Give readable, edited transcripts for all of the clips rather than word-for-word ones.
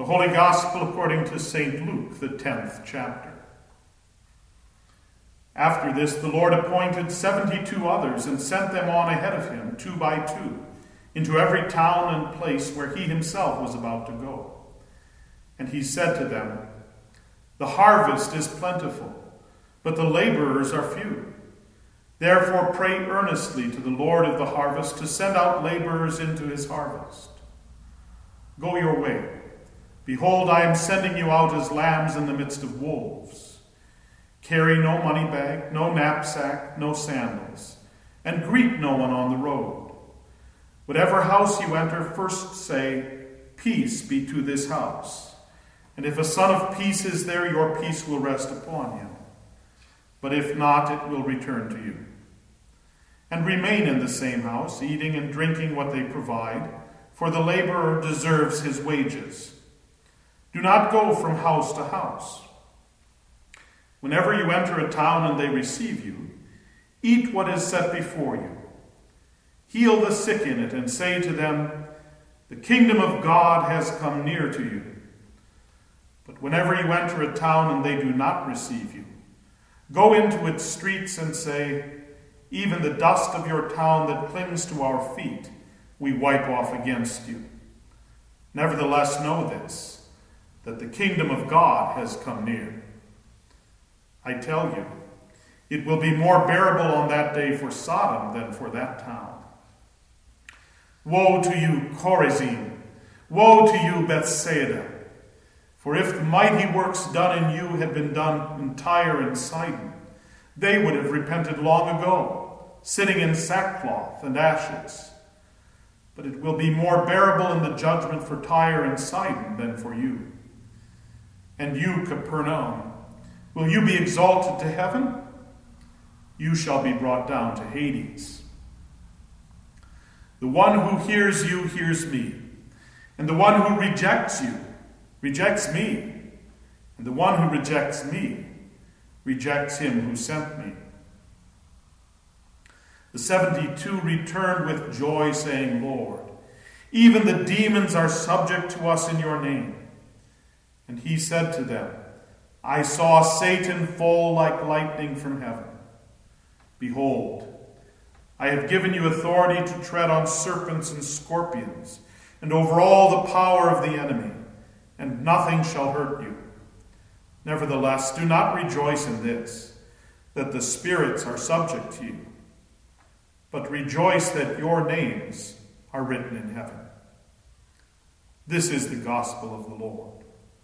The Holy Gospel according to St. Luke, the 10th chapter. After this, the Lord appointed 72 others and sent them on ahead of him, 2 by 2, into every town and place where he himself was about to go. And he said to them, "The harvest is plentiful, but the laborers are few. Therefore pray earnestly to the Lord of the harvest to send out laborers into his harvest. Go your way. Behold, I am sending you out as lambs in the midst of wolves. Carry no money bag, no knapsack, no sandals, and greet no one on the road. Whatever house you enter, first say, 'Peace be to this house.' And if a son of peace is there, your peace will rest upon him. But if not, it will return to you. And remain in the same house, eating and drinking what they provide, for the laborer deserves his wages. Do not go from house to house. Whenever you enter a town and they receive you, eat what is set before you. Heal the sick in it and say to them, 'The kingdom of God has come near to you.' But whenever you enter a town and they do not receive you, go into its streets and say, 'Even the dust of your town that clings to our feet, we wipe off against you.' Nevertheless, know this, that the kingdom of God has come near. I tell you, it will be more bearable on that day for Sodom than for that town. Woe to you, Chorazin! Woe to you, Bethsaida! For if the mighty works done in you had been done in Tyre and Sidon, they would have repented long ago, sitting in sackcloth and ashes. But it will be more bearable in the judgment for Tyre and Sidon than for you. And you, Capernaum, will you be exalted to heaven? You shall be brought down to Hades. The one who hears you hears me, and the one who rejects you rejects me, and the one who rejects me rejects him who sent me." The 72 returned with joy, saying, "Lord, even the demons are subject to us in your name." And he said to them, "I saw Satan fall like lightning from heaven. Behold, I have given you authority to tread on serpents and scorpions, and over all the power of the enemy, and nothing shall hurt you. Nevertheless, do not rejoice in this, that the spirits are subject to you, but rejoice that your names are written in heaven." This is the gospel of the Lord.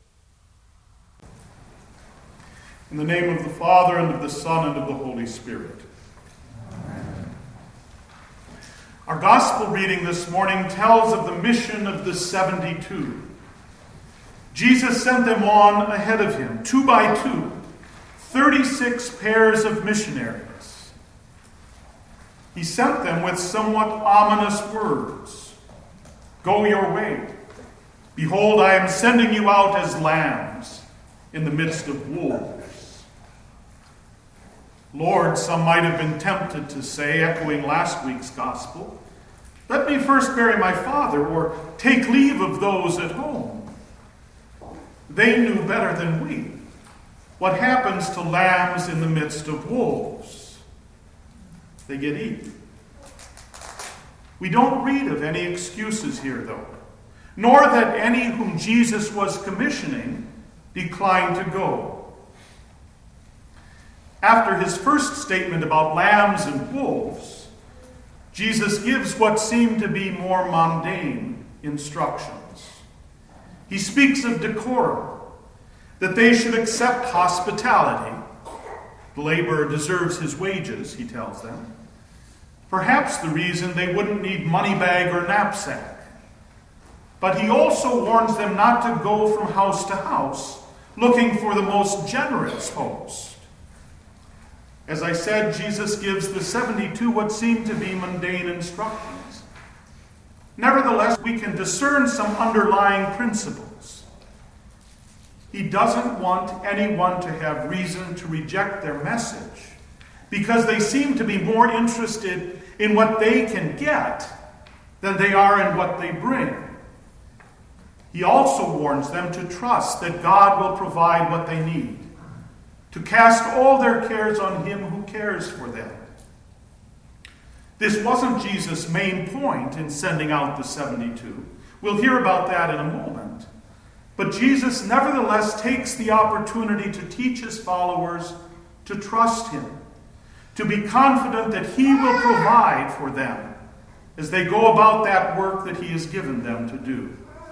In the name of the Father, and of the Son, and of the Holy Spirit. Amen. Our gospel reading this morning tells of the mission of the 72. Jesus sent them on ahead of him, 2 by 2, 36 pairs of missionaries. He sent them with somewhat ominous words. "Go your way. Behold, I am sending you out as lambs in the midst of wolves." "Lord," some might have been tempted to say, echoing last week's gospel, "let me first bury my father, or take leave of those at home." They knew better than we what happens to lambs in the midst of wolves. They get eaten. We don't read of any excuses here, though, nor that any whom Jesus was commissioning declined to go. After his first statement about lambs and wolves, Jesus gives what seem to be more mundane instructions. He speaks of decorum, that they should accept hospitality. The laborer deserves his wages, he tells them. Perhaps the reason they wouldn't need money bag or knapsack. But he also warns them not to go from house to house, looking for the most generous host. As I said, Jesus gives the 72 what seem to be mundane instructions. Nevertheless, we can discern some underlying principles. He doesn't want anyone to have reason to reject their message because they seem to be more interested in what they can get than they are in what they bring. He also warns them to trust that God will provide what they need, to cast all their cares on him who cares for them. This wasn't Jesus' main point in sending out the 72. We'll hear about that in a moment. But Jesus nevertheless takes the opportunity to teach his followers to trust him, to be confident that he will provide for them as they go about that work that he has given them to do.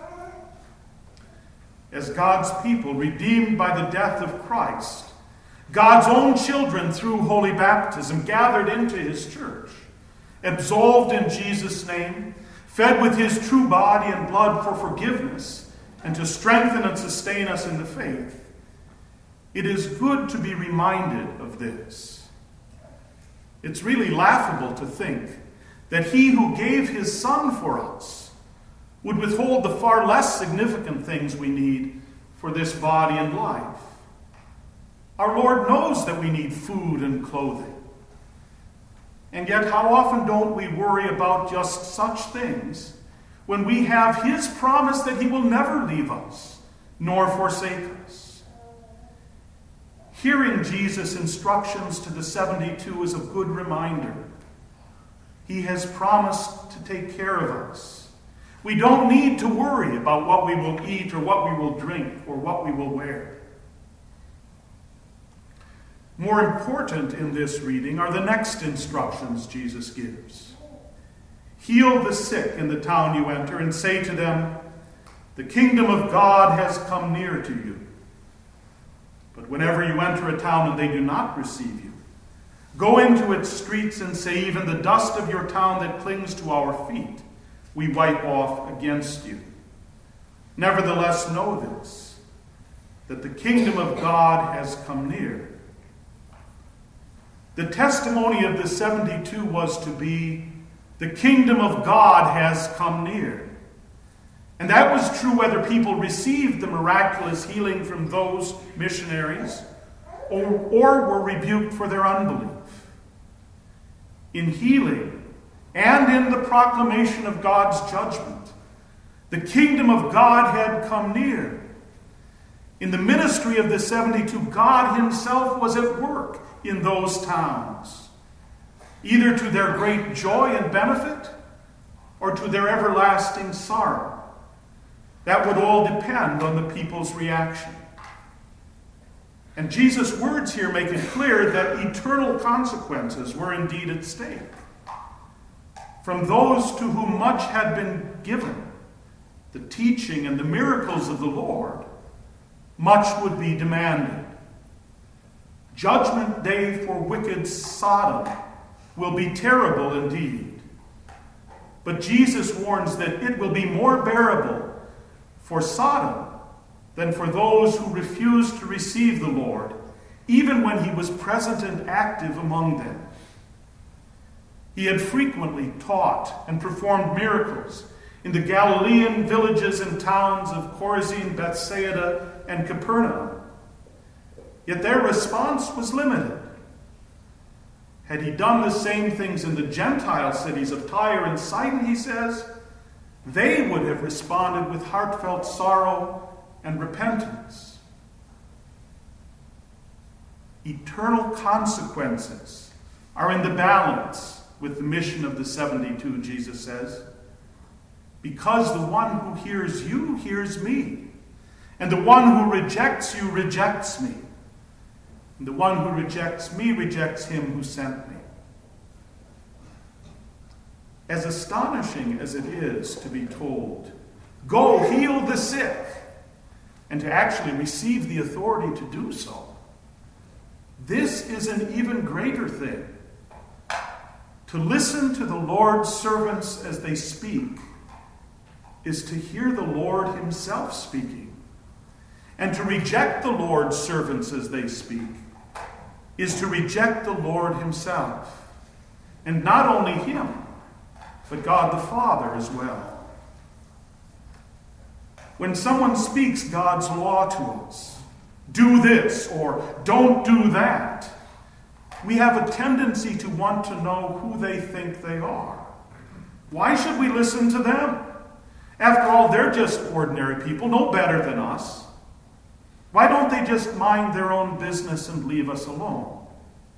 As God's people, redeemed by the death of Christ, God's own children through holy baptism, gathered into his church, absolved in Jesus' name, fed with his true body and blood for forgiveness, and to strengthen and sustain us in the faith, it is good to be reminded of this. It's really laughable to think that he who gave his Son for us would withhold the far less significant things we need for this body and life. Our Lord knows that we need food and clothing. And yet, how often don't we worry about just such things when we have his promise that he will never leave us nor forsake us? Hearing Jesus' instructions to the 72 is a good reminder. He has promised to take care of us. We don't need to worry about what we will eat or what we will drink or what we will wear. More important in this reading are the next instructions Jesus gives. Heal the sick in the town you enter and say to them, "The kingdom of God has come near to you." But whenever you enter a town and they do not receive you, go into its streets and say, "Even the dust of your town that clings to our feet, we wipe off against you." Nevertheless, know this, that the kingdom of God has come near. The testimony of the 72 was to be, the kingdom of God has come near. And that was true whether people received the miraculous healing from those missionaries or were rebuked for their unbelief. In healing and in the proclamation of God's judgment, the kingdom of God had come near. In the ministry of the 72, God himself was at work in those towns, either to their great joy and benefit or to their everlasting sorrow. That would all depend on the people's reaction. And Jesus' words here make it clear that eternal consequences were indeed at stake. From those to whom much had been given, the teaching and the miracles of the Lord, much would be demanded. Judgment day for wicked Sodom will be terrible indeed. But Jesus warns that it will be more bearable for Sodom than for those who refused to receive the Lord, even when he was present and active among them. He had frequently taught and performed miracles in the Galilean villages and towns of Chorazin, Bethsaida, and Capernaum. Yet their response was limited. Had he done the same things in the Gentile cities of Tyre and Sidon, he says, they would have responded with heartfelt sorrow and repentance. Eternal consequences are in the balance with the mission of the 72, Jesus says, because the one who hears you hears me, and the one who rejects you rejects me. And the one who rejects me rejects him who sent me. As astonishing as it is to be told, "Go heal the sick," and to actually receive the authority to do so, this is an even greater thing. To listen to the Lord's servants as they speak is to hear the Lord himself speaking. And to reject the Lord's servants as they speak is to reject the Lord himself. And not only him, but God the Father as well. When someone speaks God's law to us, do this or don't do that, we have a tendency to want to know who they think they are. Why should we listen to them? After all, they're just ordinary people, no better than us. Why don't they just mind their own business and leave us alone?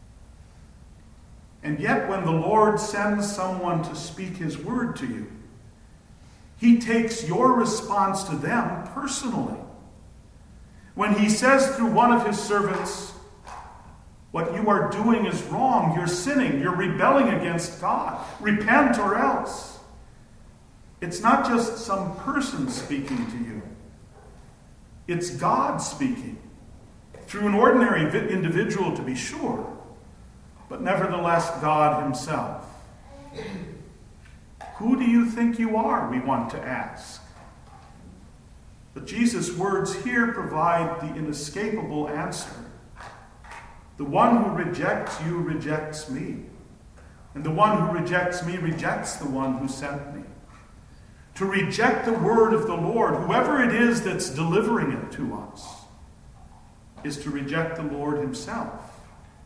And yet, when the Lord sends someone to speak his word to you, he takes your response to them personally. When he says through one of his servants, what you are doing is wrong, you're sinning, you're rebelling against God, repent or else. It's not just some person speaking to you. It's God speaking, through an ordinary individual to be sure, but nevertheless God himself. Who do you think you are, we want to ask. But Jesus' words here provide the inescapable answer. The one who rejects you rejects me, and the one who rejects me rejects the one who sent me. To reject the word of the Lord, whoever it is that's delivering it to us, is to reject the Lord himself.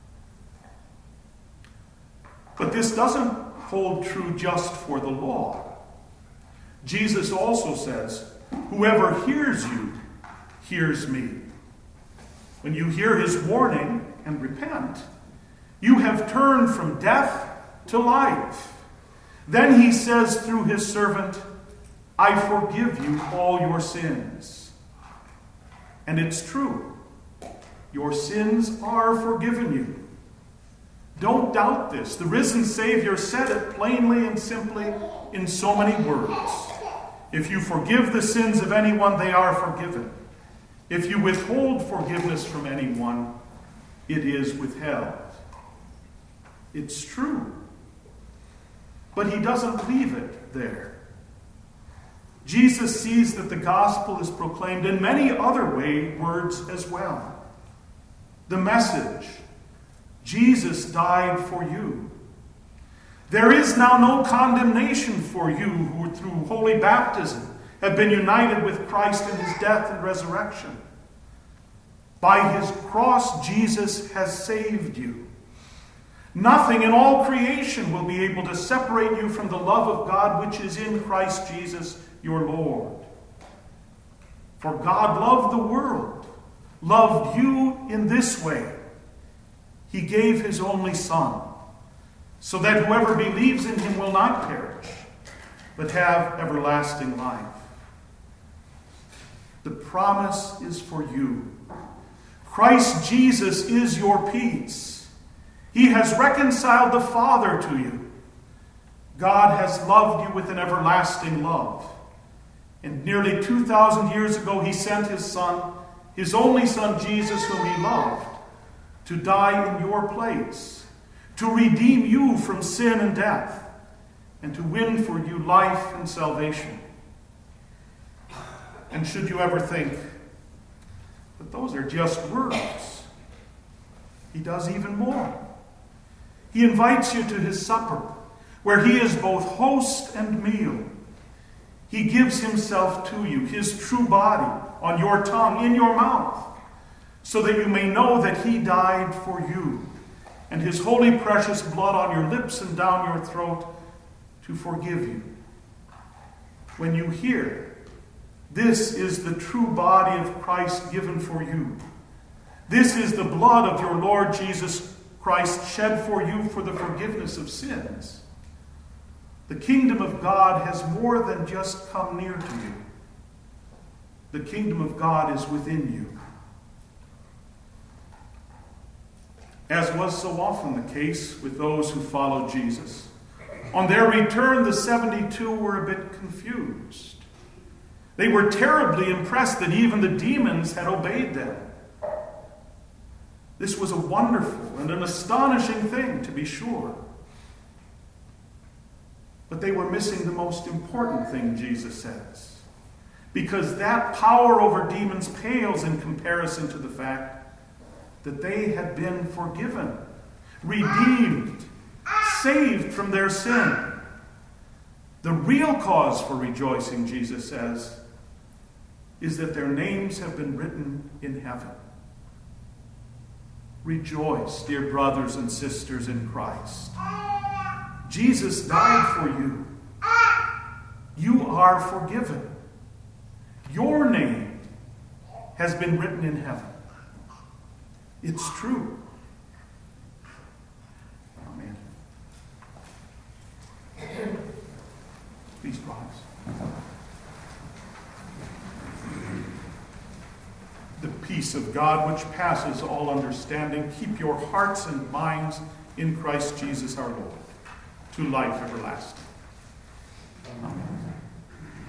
But this doesn't hold true just for the law. Jesus also says, whoever hears you, hears me. When you hear his warning and repent, you have turned from death to life. Then he says through his servant, I forgive you all your sins. And it's true. Your sins are forgiven you. Don't doubt this. The risen Savior said it plainly and simply in so many words. If you forgive the sins of anyone, they are forgiven. If you withhold forgiveness from anyone, it is withheld. It's true. But he doesn't leave it there. Jesus sees that the gospel is proclaimed in many other words as well. The message, Jesus died for you. There is now no condemnation for you who through holy baptism have been united with Christ in his death and resurrection. By his cross, Jesus has saved you. Nothing in all creation will be able to separate you from the love of God which is in Christ Jesus your Lord. For God loved the world, loved you in this way. He gave his only Son, so that whoever believes in him will not perish, but have everlasting life. The promise is for you. Christ Jesus is your peace. He has reconciled the Father to you. God has loved you with an everlasting love. And nearly 2,000 years ago, he sent his Son, his only Son, Jesus, whom he loved, to die in your place, to redeem you from sin and death, and to win for you life and salvation. And should you ever think that those are just words, he does even more. He invites you to his supper, where he is both host and meal. He gives himself to you, his true body, on your tongue, in your mouth, so that you may know that he died for you, and his holy precious blood on your lips and down your throat to forgive you. When you hear, this is the true body of Christ given for you. This is the blood of your Lord Jesus Christ shed for you for the forgiveness of sins. The kingdom of God has more than just come near to you. The kingdom of God is within you. As was so often the case with those who followed Jesus, on their return, the 72 were a bit confused. They were terribly impressed that even the demons had obeyed them. This was a wonderful and an astonishing thing, to be sure. But they were missing the most important thing, Jesus says. Because that power over demons pales in comparison to the fact that they had been forgiven, redeemed, saved from their sin. The real cause for rejoicing, Jesus says, is that their names have been written in heaven. Rejoice, dear brothers and sisters in Christ. Jesus died for you. You are forgiven. Your name has been written in heaven. It's true. Amen. Please rise. The peace of God, which passes all understanding, keep your hearts and minds in Christ Jesus our Lord, to life everlasting.